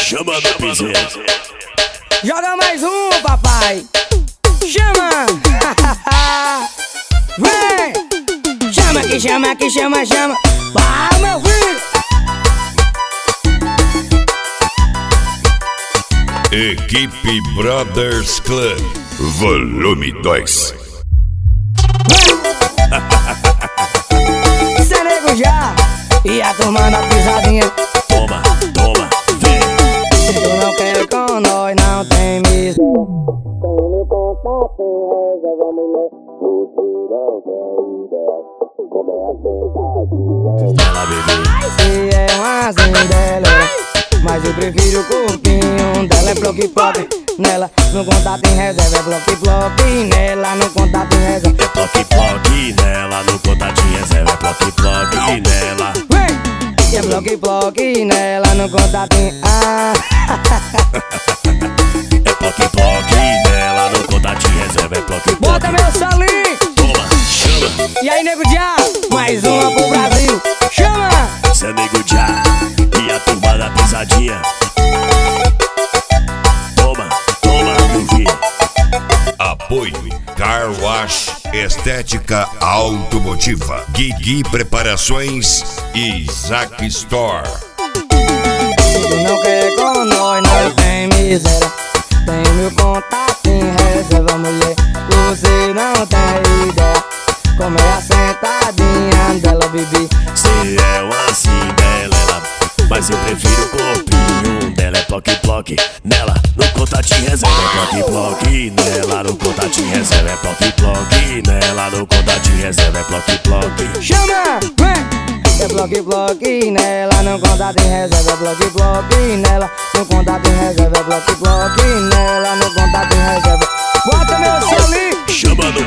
Chama do piseiro. Joga mais um, papai. Chama. Vem. Chama que chama, que chama, chama. Vai, meu filho. Equipe Brothers Club, volume 2. Cê nego já. E a turma na pisadinha. Toma, toma, vem. Se tu não quer com nós, não tem miséria. Tem meu contato, reserva mulher. Você não quer ideia. Como é a sentadinha. Ela bebê. Se é uma zindelera, mas eu prefiro o corpinho dela. É bloque-ploque, nela no contato em reserva. É bloque-ploque, nela no contato em reserva. É ploque-ploque nela, no contatinho reserva. É ploque-ploque nela. Vem! E é bloque-ploque, nela no contato em... É ploque-ploque nela, no contatinho reserva. É ploque-ploque. Bota meu salinho! Toma, chama. E aí, nego já, mais uma pro Brasil. Chama! Cê nego já. E a turma da pisadinha. Toma, toma, meu filho. Apoio Car Wash Estética Automotiva, Guigui Preparações e Zack Store. Se tu não quer com nós, não tem miséria. Tem meu contato em reserva, mulher. Você não tem ideia. Como é a sentadinha dela, bebê. Se é uma cinderela, mas eu prefiro o corpinho dela. É ploque-ploque nela, no contatinho reserva. É ploque-ploque nela, no contatinho reserva. É ploque-ploque nela, no contatinho reserva. É ploque-ploque. Chama! Vem! É bloque-bloque nela, no contato em reserva. É bloque-bloque nela, no contato em reserva. É bloque-bloque nela, no contato em reserva. Bota meu salinho! Chama no